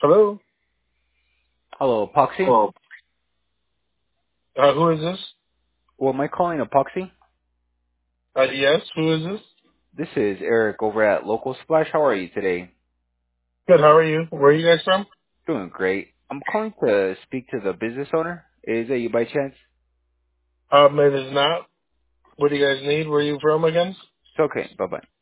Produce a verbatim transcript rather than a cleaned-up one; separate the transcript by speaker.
Speaker 1: Hello?
Speaker 2: Hello, Epoxy?
Speaker 1: Hello. Uh, who is this?
Speaker 2: Well, am I calling Epoxy?
Speaker 1: Uh, yes, who is this?
Speaker 2: This is Eric over at Local Splash. How are you today?
Speaker 1: Good, how are you? Where are you guys from?
Speaker 2: Doing great. I'm calling to speak to the business owner. Is that you by chance?
Speaker 1: Um, it is not. What do you guys need? Where are you from again?
Speaker 2: It's okay. Bye-bye.